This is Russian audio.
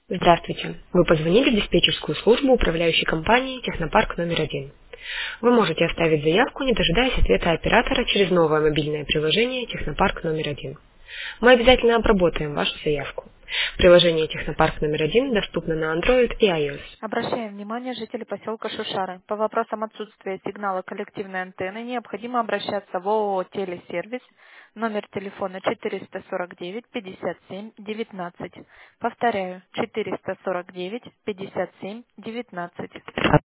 Здравствуйте. Вы позвонили в диспетчерскую службу управляющей компании «Технопарк номер 1». Вы можете оставить заявку, не дожидаясь ответа оператора через новое мобильное приложение «Технопарк номер 1». Мы обязательно обработаем вашу заявку. Приложение «Технопарк номер 1» доступно на Android и iOS. Обращаем внимание жителей поселка Шушары. По вопросам отсутствия сигнала коллективной антенны необходимо обращаться в ООО «Телесервис», номер телефона 449 57 19. Повторяю, 449 57 19.